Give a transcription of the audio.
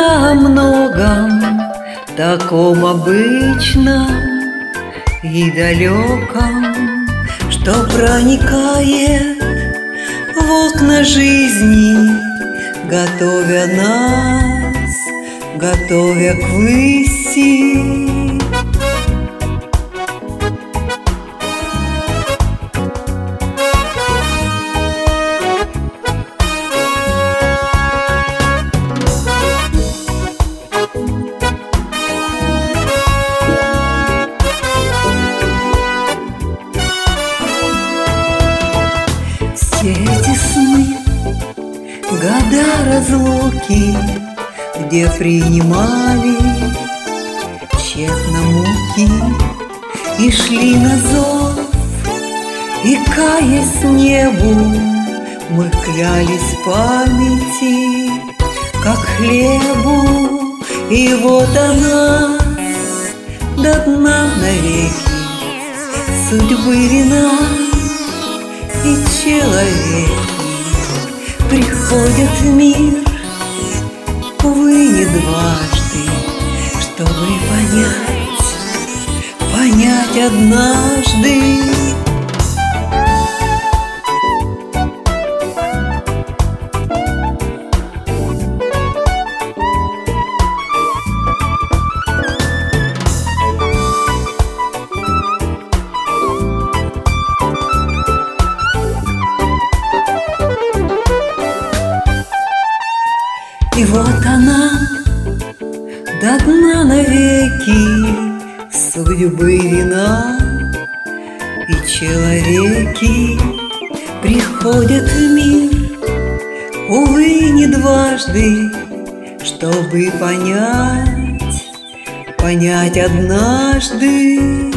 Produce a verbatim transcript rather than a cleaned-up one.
о многом, таком обычном и далеком, что проникает в окна жизни, готовя нас, готовя к выси. Все эти сны, года разлуки, где принимали тщетно муки и шли на зов, и, каясь небу, мы клялись памяти, как хлебу. И вот она до дна навеки, судьбы вина. И человеки приходят в мир, увы, не дважды, чтобы понять, понять однажды. И вот она до дна навеки, судьбы вина. И человеки приходят в мир, увы, не дважды, чтобы понять, понять однажды.